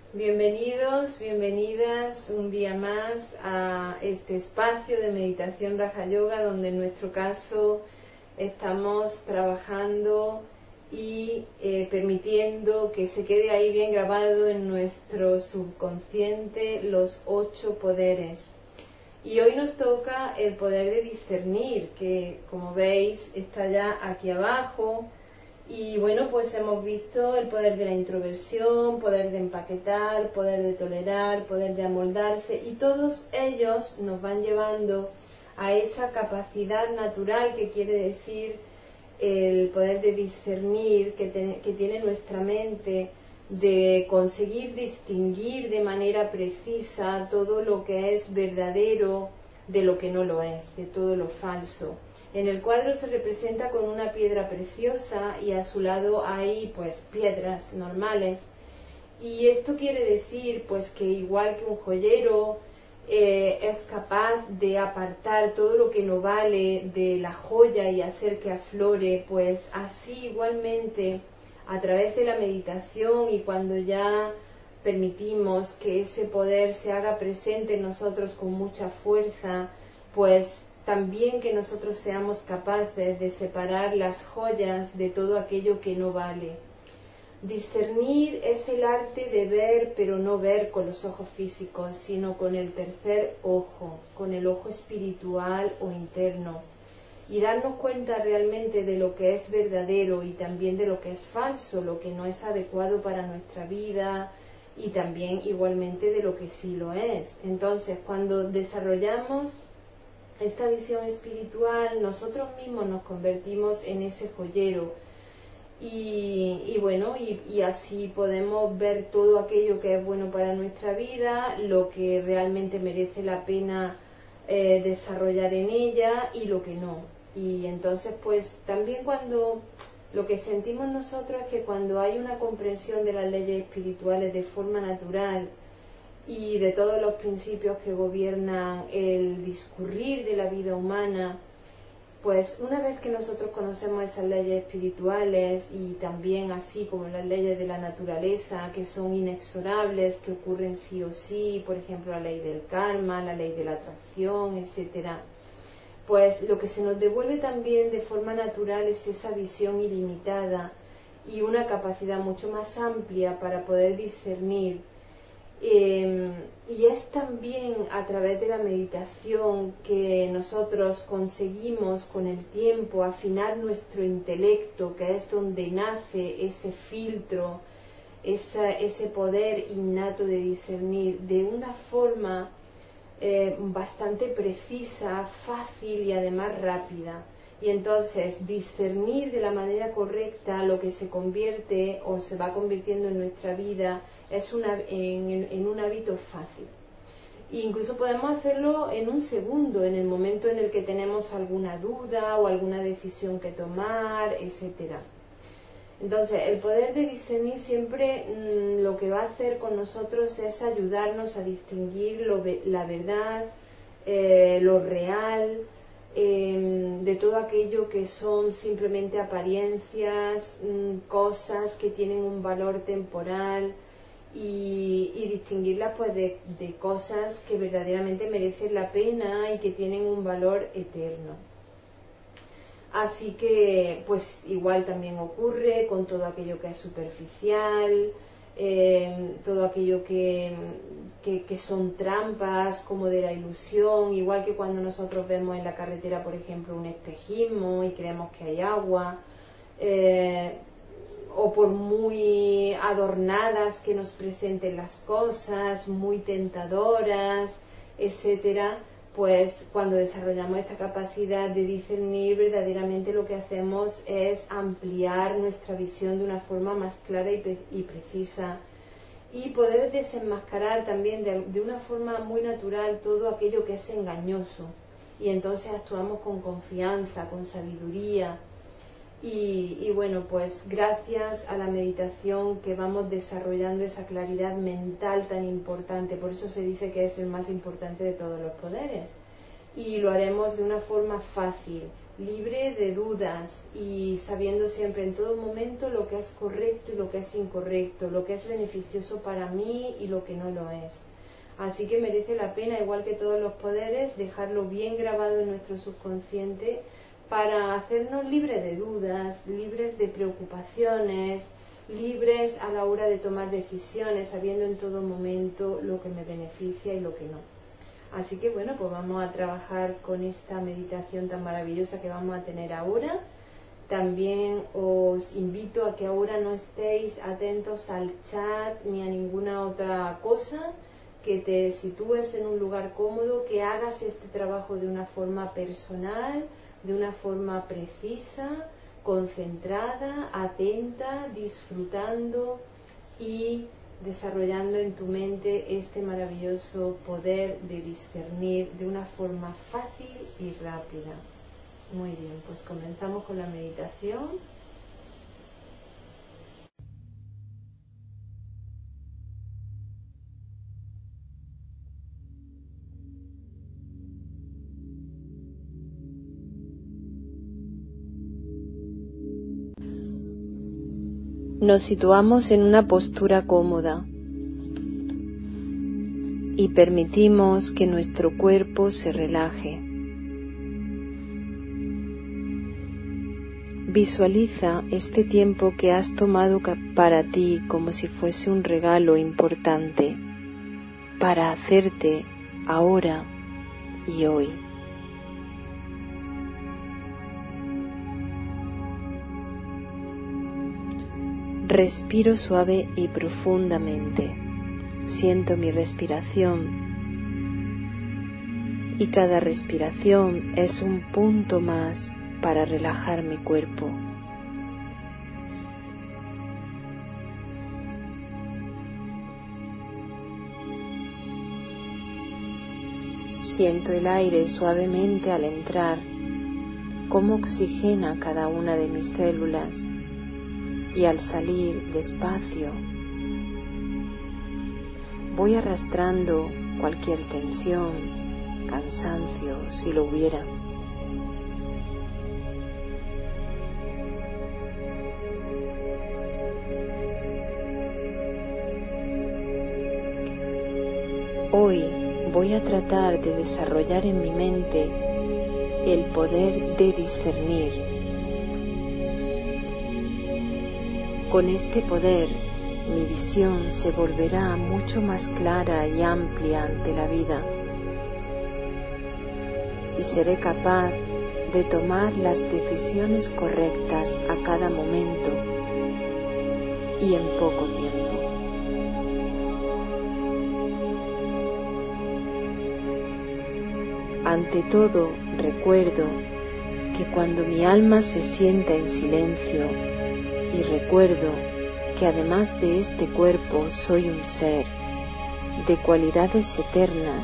Bienvenidos, bienvenidas un día más a este espacio de meditación Raja Yoga, donde en nuestro caso estamos trabajando y permitiendo que se quede ahí bien grabado en nuestro subconsciente los 8 poderes. Y hoy nos toca el poder de discernir, que como veis está ya aquí abajo. Y bueno, pues hemos visto el poder de la introversión, poder de empaquetar, poder de tolerar, poder de amoldarse, y todos ellos nos van llevando a esa capacidad natural que quiere decir el poder de discernir que tiene nuestra mente, de conseguir distinguir de manera precisa todo lo que es verdadero de lo que no lo es, de todo lo falso. En el cuadro se representa con una piedra preciosa y a su lado hay pues piedras normales, y esto quiere decir pues que igual que un joyero es capaz de apartar todo lo que no vale de la joya y hacer que aflore, pues así igualmente a través de la meditación, y cuando ya permitimos que ese poder se haga presente en nosotros con mucha fuerza, pues también que nosotros seamos capaces de separar las joyas de todo aquello que no vale. Discernir es el arte de ver, pero no ver con los ojos físicos, sino con el tercer ojo, con el ojo espiritual o interno, y darnos cuenta realmente de lo que es verdadero y también de lo que es falso, lo que no es adecuado para nuestra vida, y también igualmente de lo que sí lo es. Entonces, cuando desarrollamos esta visión espiritual, nosotros mismos nos convertimos en ese joyero, y así podemos ver todo aquello que es bueno para nuestra vida, lo que realmente merece la pena desarrollar en ella y lo que no. Y entonces pues también cuando lo que sentimos nosotros es que cuando hay una comprensión de las leyes espirituales de forma natural y de todos los principios que gobiernan el discurrir de la vida humana, pues una vez que nosotros conocemos esas leyes espirituales, y también así como las leyes de la naturaleza, que son inexorables, que ocurren sí o sí, por ejemplo la ley del karma, la ley de la atracción, etcétera, pues lo que se nos devuelve también de forma natural es esa visión ilimitada y una capacidad mucho más amplia para poder discernir. Y es también a través de la meditación que nosotros conseguimos con el tiempo afinar nuestro intelecto, que es donde nace ese filtro, ese poder innato de discernir de una forma bastante precisa, fácil y además rápida. Y entonces discernir de la manera correcta lo que se convierte o se va convirtiendo en nuestra vida es en un hábito fácil. E incluso podemos hacerlo en un segundo, en el momento en el que tenemos alguna duda o alguna decisión que tomar, etcétera. Entonces, el poder de discernir siempre lo que va a hacer con nosotros es ayudarnos a distinguir la verdad, lo real, de todo aquello que son simplemente apariencias, cosas que tienen un valor temporal, y distinguirlas pues de cosas que verdaderamente merecen la pena y que tienen un valor eterno. Así que pues igual también ocurre con todo aquello que es superficial, todo aquello que son trampas como de la ilusión, igual que cuando nosotros vemos en la carretera por ejemplo un espejismo y creemos que hay agua, o por muy adornadas que nos presenten las cosas, muy tentadoras, etcétera, pues cuando desarrollamos esta capacidad de discernir, verdaderamente lo que hacemos es ampliar nuestra visión de una forma más clara y precisa, y poder desenmascarar también de una forma muy natural todo aquello que es engañoso, y entonces actuamos con confianza, con sabiduría. Y bueno, pues gracias a la meditación que vamos desarrollando esa claridad mental tan importante, por eso se dice que es el más importante de todos los poderes, y lo haremos de una forma fácil, libre de dudas y sabiendo siempre en todo momento lo que es correcto y lo que es incorrecto, lo que es beneficioso para mí y lo que no lo es. Así que merece la pena, igual que todos los poderes, dejarlo bien grabado en nuestro subconsciente para hacernos libres de dudas, libres de preocupaciones, libres a la hora de tomar decisiones, sabiendo en todo momento lo que me beneficia y lo que no. Así que bueno, pues vamos a trabajar con esta meditación tan maravillosa que vamos a tener ahora. También os invito a que ahora no estéis atentos al chat ni a ninguna otra cosa, que te sitúes en un lugar cómodo, que hagas este trabajo de una forma personal, de una forma precisa, concentrada, atenta, disfrutando y desarrollando en tu mente este maravilloso poder de discernir de una forma fácil y rápida. Muy bien, pues comenzamos con la meditación. Nos situamos en una postura cómoda y permitimos que nuestro cuerpo se relaje. Visualiza este tiempo que has tomado para ti como si fuese un regalo importante para hacerte ahora y hoy. Respiro suave y profundamente. Siento mi respiración y cada respiración es un punto más para relajar mi cuerpo. Siento el aire suavemente al entrar, cómo oxigena cada una de mis células y al salir despacio voy arrastrando cualquier tensión, cansancio, si lo hubiera. Hoy voy a tratar de desarrollar en mi mente el poder de discernir. Con este poder, mi visión se volverá mucho más clara y amplia ante la vida y seré capaz de tomar las decisiones correctas a cada momento y en poco tiempo. Ante todo, recuerdo que cuando mi alma se sienta en silencio y recuerdo que además de este cuerpo soy un ser de cualidades eternas,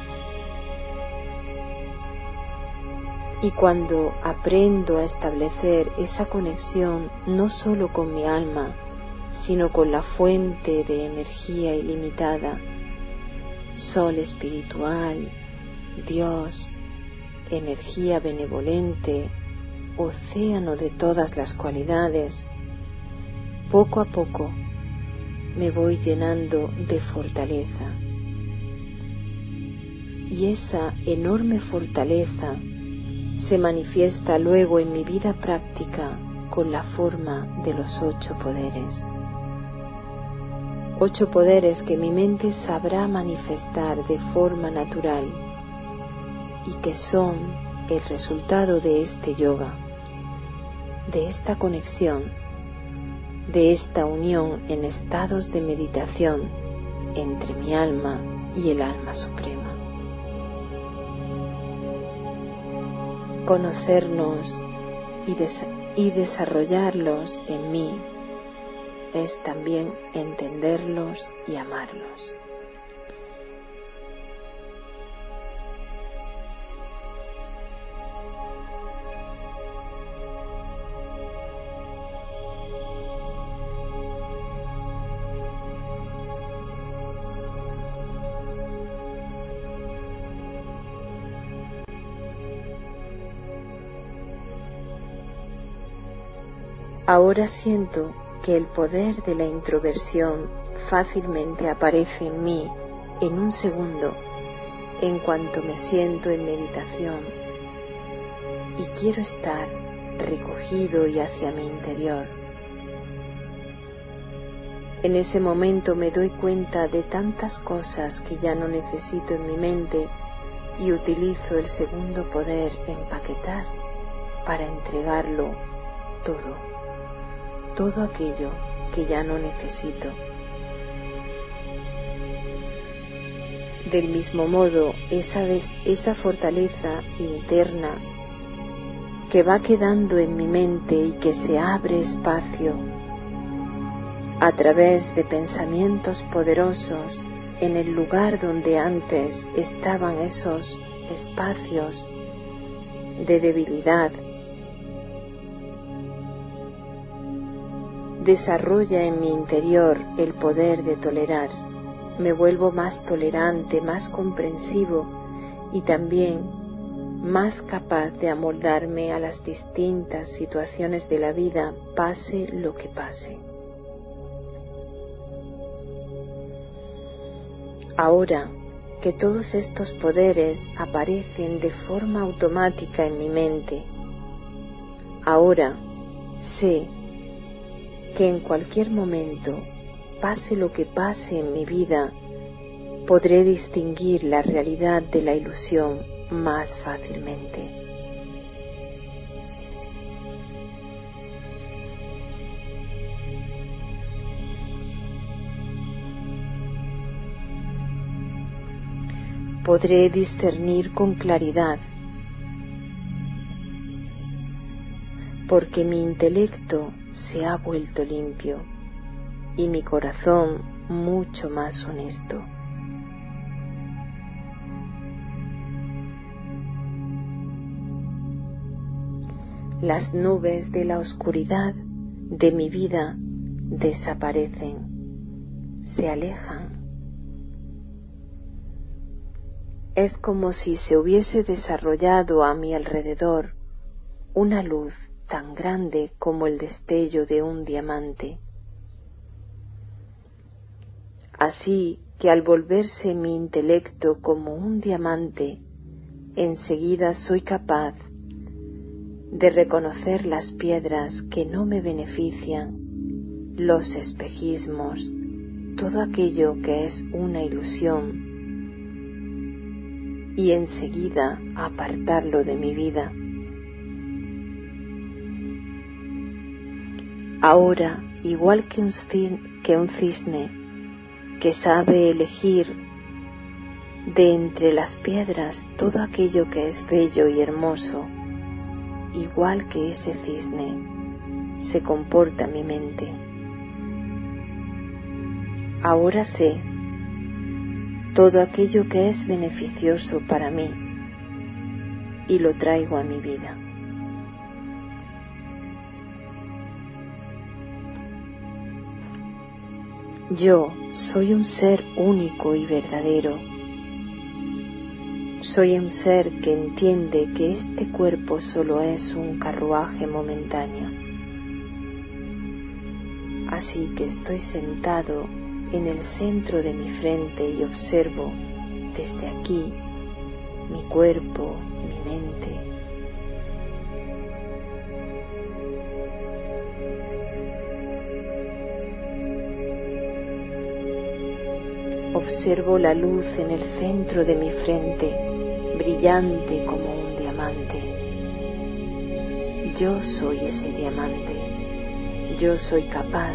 y cuando aprendo a establecer esa conexión no solo con mi alma, sino con la fuente de energía ilimitada, sol espiritual, Dios, energía benevolente, océano de todas las cualidades, poco a poco me voy llenando de fortaleza. Y esa enorme fortaleza se manifiesta luego en mi vida práctica con la forma de los 8 poderes. 8 poderes que mi mente sabrá manifestar de forma natural y que son el resultado de este yoga, de esta conexión, de esta unión en estados de meditación entre mi alma y el alma suprema. Conocernos y desarrollarlos en mí es también entenderlos y amarlos. Ahora siento que el poder de la introversión fácilmente aparece en mí en un segundo, en cuanto me siento en meditación, y quiero estar recogido y hacia mi interior. En ese momento me doy cuenta de tantas cosas que ya no necesito en mi mente y utilizo el segundo poder empaquetar para entregarlo todo aquello que ya no necesito. Del mismo modo, esa fortaleza interna que va quedando en mi mente y que se abre espacio a través de pensamientos poderosos en el lugar donde antes estaban esos espacios de debilidad, desarrolla en mi interior el poder de tolerar. Me vuelvo más tolerante, más comprensivo y también más capaz de amoldarme a las distintas situaciones de la vida, pase lo que pase. Ahora que todos estos poderes aparecen de forma automática en mi mente, ahora sé que en cualquier momento, pase lo que pase en mi vida, podré distinguir la realidad de la ilusión más fácilmente. Podré discernir con claridad, porque mi intelecto se ha vuelto limpio y mi corazón mucho más honesto. Las nubes de la oscuridad de mi vida desaparecen, se alejan. Es como si se hubiese desarrollado a mi alrededor una luz tan grande como el destello de un diamante. Así que al volverse mi intelecto como un diamante, enseguida soy capaz de reconocer las piedras que no me benefician, los espejismos, todo aquello que es una ilusión, y enseguida apartarlo de mi vida. Ahora, igual que un cisne que sabe elegir de entre las piedras todo aquello que es bello y hermoso, igual que ese cisne se comporta mi mente. Ahora sé todo aquello que es beneficioso para mí y lo traigo a mi vida. Yo soy un ser único y verdadero. Soy un ser que entiende que este cuerpo solo es un carruaje momentáneo. Así que estoy sentado en el centro de mi frente y observo desde aquí mi cuerpo, mi mente. Observo la luz en el centro de mi frente, brillante como un diamante. Yo soy ese diamante. Yo soy capaz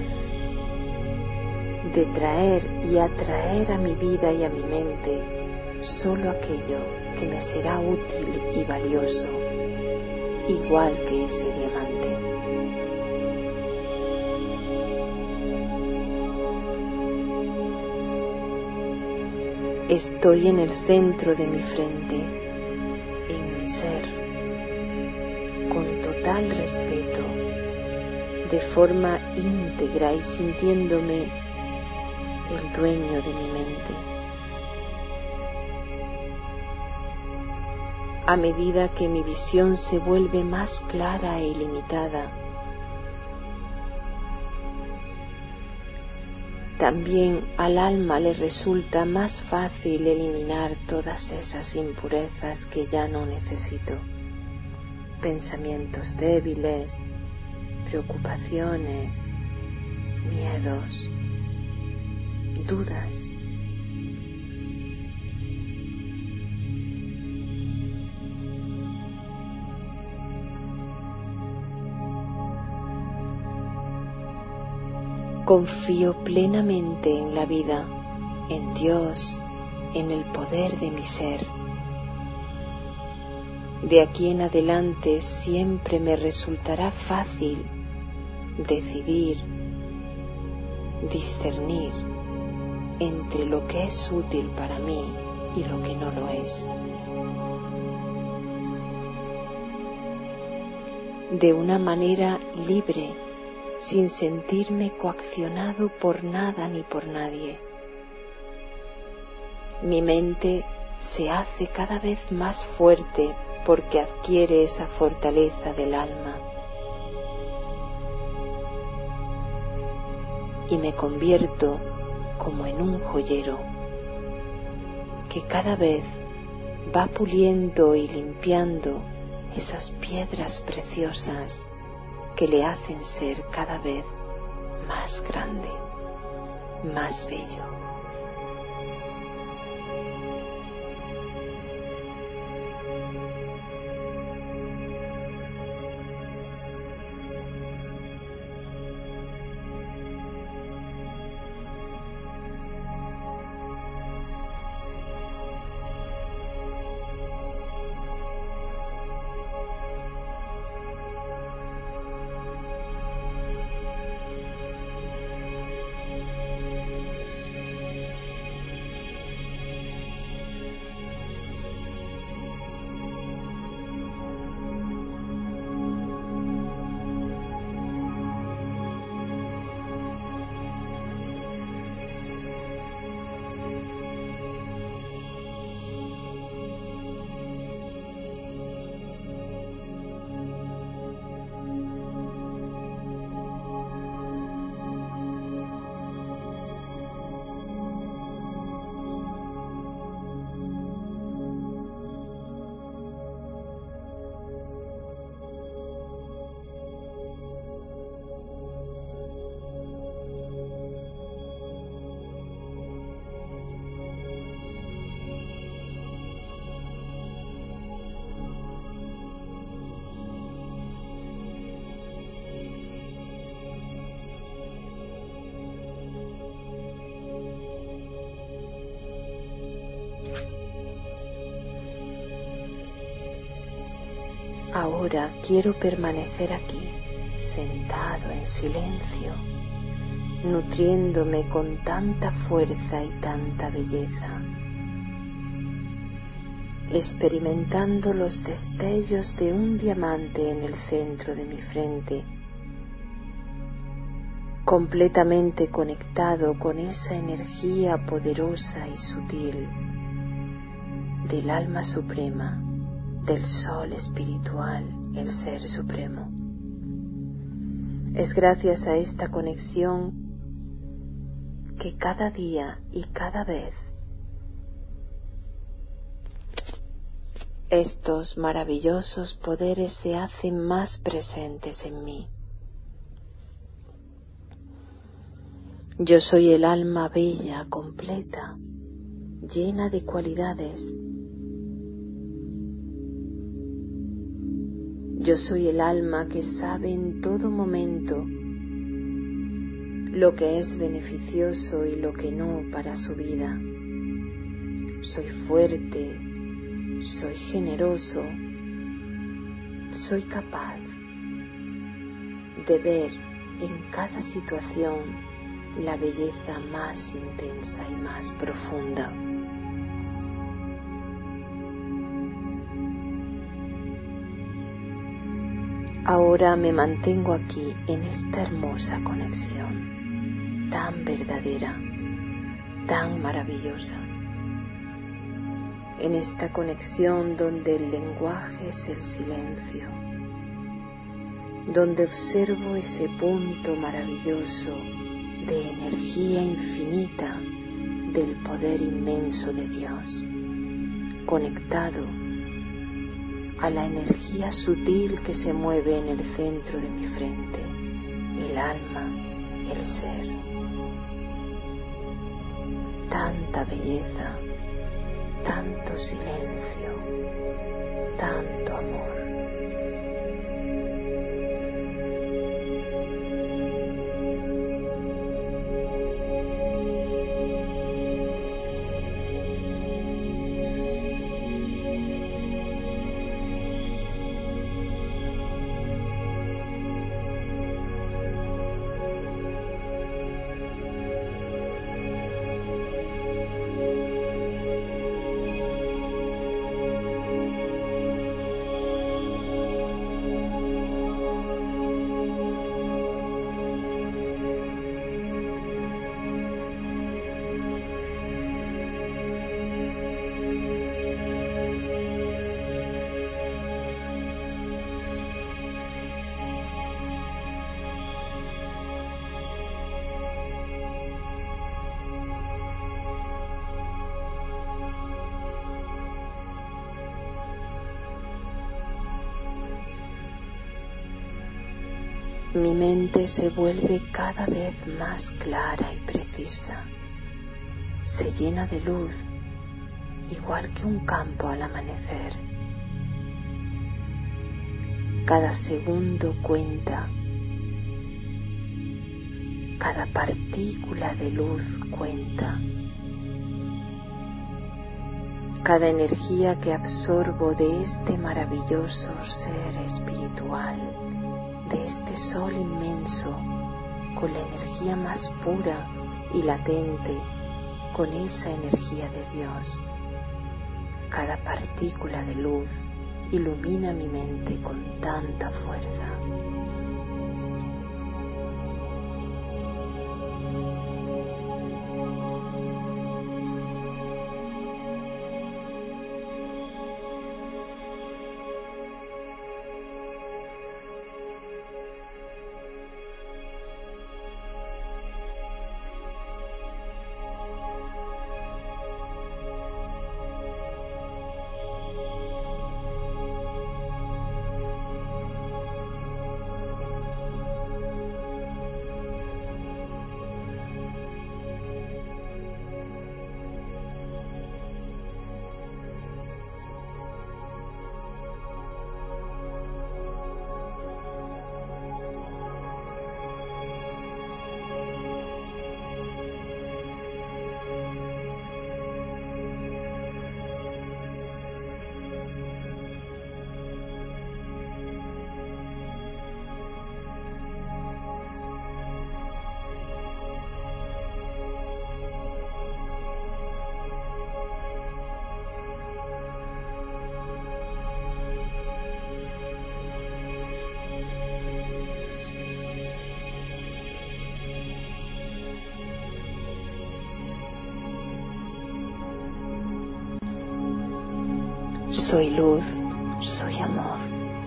de traer y atraer a mi vida y a mi mente solo aquello que me será útil y valioso, igual que ese diamante. Estoy en el centro de mi frente, en mi ser, con total respeto, de forma íntegra y sintiéndome el dueño de mi mente. A medida que mi visión se vuelve más clara e ilimitada, también al alma le resulta más fácil eliminar todas esas impurezas que ya no necesito. Pensamientos débiles, preocupaciones, miedos, dudas. Confío plenamente en la vida, en Dios, en el poder de mi ser. De aquí en adelante siempre me resultará fácil decidir, discernir entre lo que es útil para mí y lo que no lo es. De una manera libre, sin sentirme coaccionado por nada ni por nadie. Mi mente se hace cada vez más fuerte porque adquiere esa fortaleza del alma. Y me convierto como en un joyero que cada vez va puliendo y limpiando esas piedras preciosas que le hacen ser cada vez más grande, más bello. Ahora quiero permanecer aquí, sentado en silencio, nutriéndome con tanta fuerza y tanta belleza, experimentando los destellos de un diamante en el centro de mi frente, completamente conectado con esa energía poderosa y sutil del alma suprema, del sol espiritual, el Ser Supremo. Es gracias a esta conexión que cada día y cada vez estos maravillosos poderes se hacen más presentes en mí. Yo soy el alma bella, completa, llena de cualidades. Yo soy el alma que sabe en todo momento lo que es beneficioso y lo que no para su vida. Soy fuerte, soy generoso, soy capaz de ver en cada situación la belleza más intensa y más profunda. Ahora me mantengo aquí en esta hermosa conexión, tan verdadera, tan maravillosa. En esta conexión donde el lenguaje es el silencio, donde observo ese punto maravilloso de energía infinita del poder inmenso de Dios, conectado a la energía sutil que se mueve en el centro de mi frente, el alma, el ser. Tanta belleza, tanto silencio, tanto amor. Mi mente se vuelve cada vez más clara y precisa. Se llena de luz, igual que un campo al amanecer. Cada segundo cuenta. Cada partícula de luz cuenta. Cada energía que absorbo de este maravilloso ser espiritual, de este sol inmenso, con la energía más pura y latente, con esa energía de Dios. Cada partícula de luz ilumina mi mente con tanta fuerza. Soy luz, soy amor.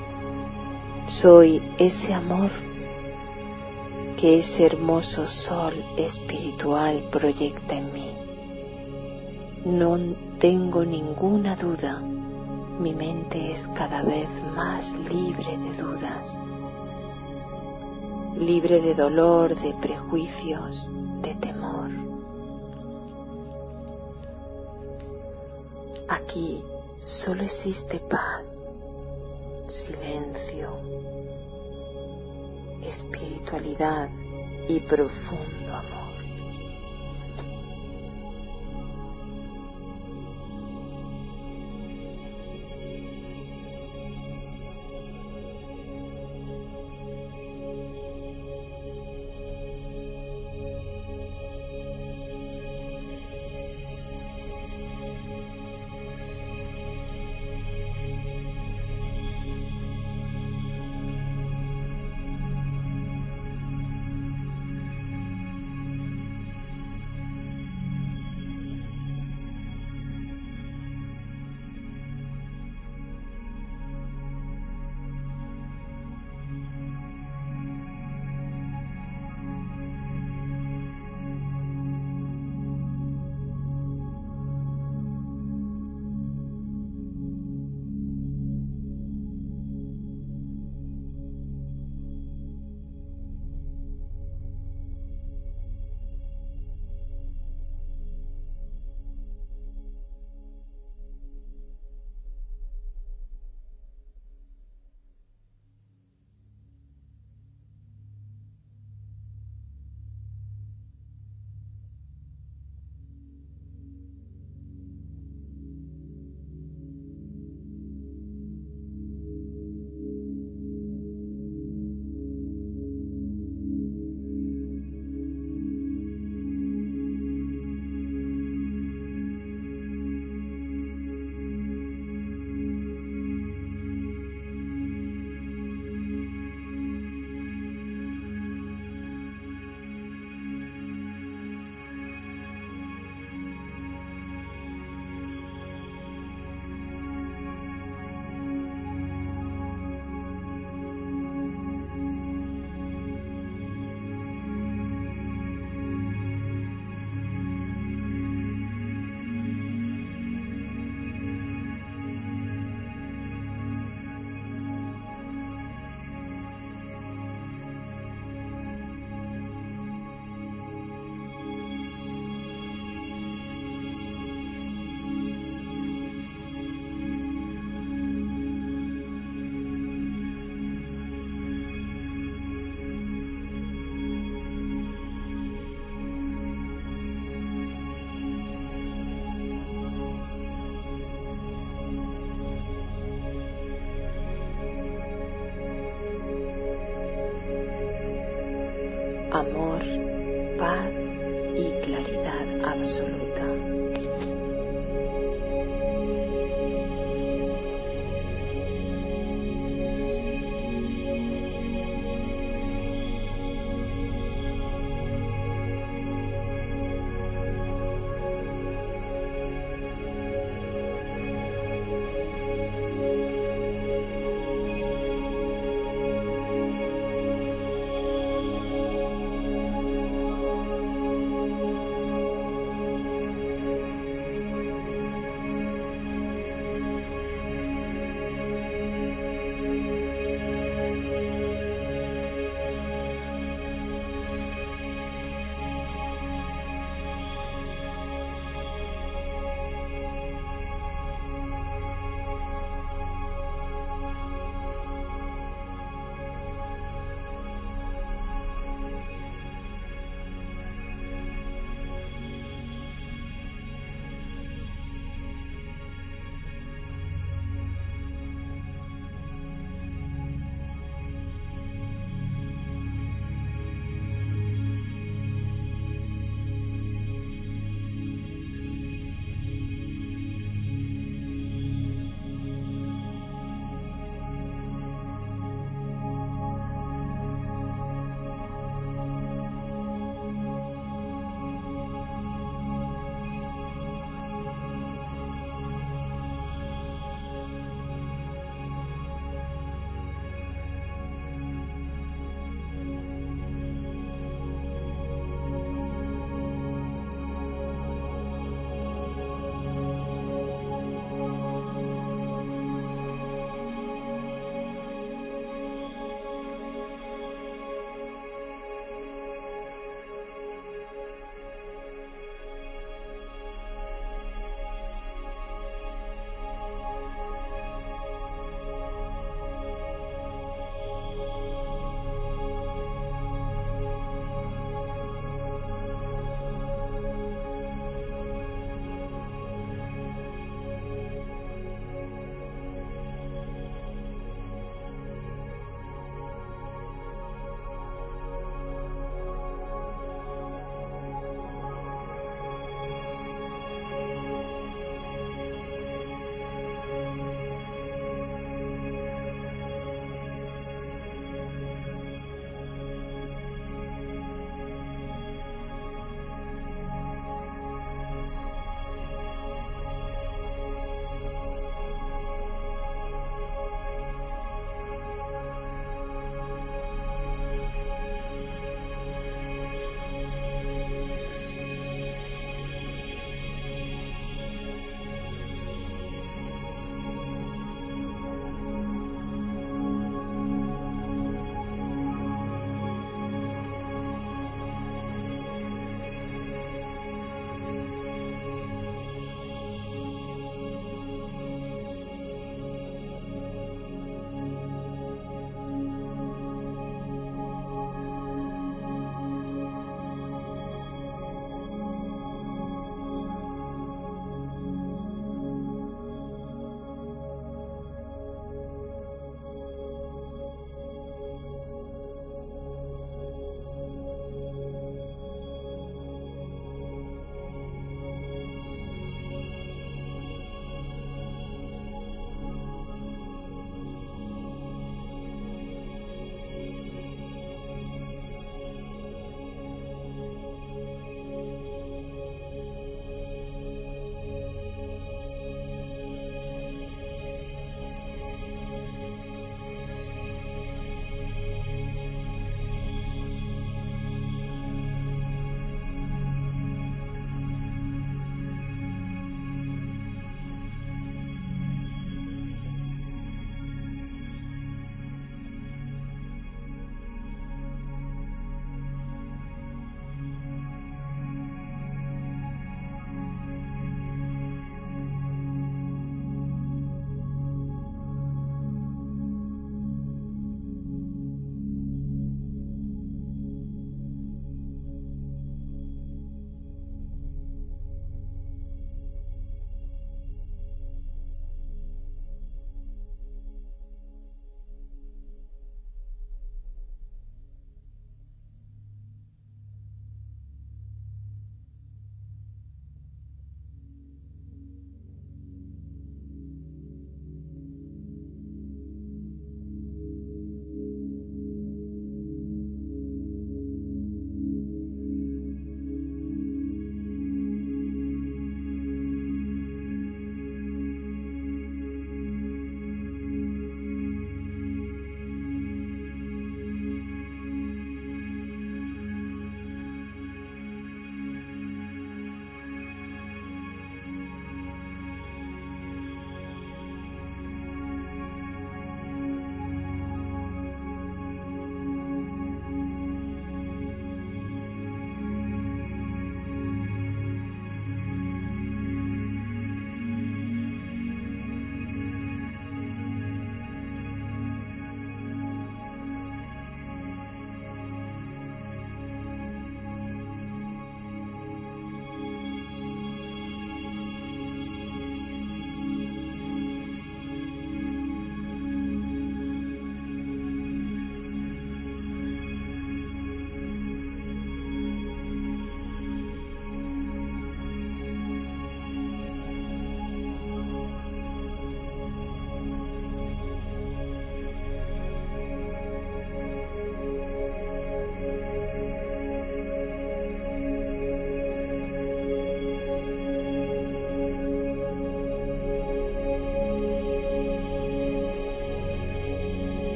Soy ese amor que ese hermoso sol espiritual proyecta en mí. No tengo ninguna duda, mi mente es cada vez más libre de dudas, libre de dolor, de prejuicios, de temor. Aquí solo existe paz, silencio, espiritualidad y profundo amor.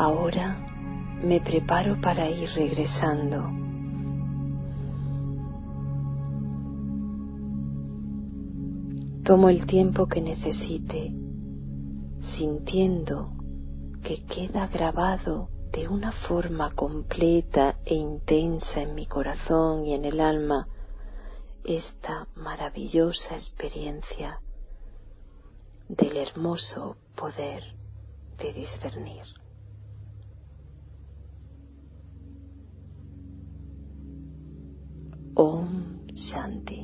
Ahora me preparo para ir regresando. Tomo el tiempo que necesite, sintiendo que queda grabado de una forma completa e intensa en mi corazón y en el alma esta maravillosa experiencia del hermoso poder de discernir. Om Shanti.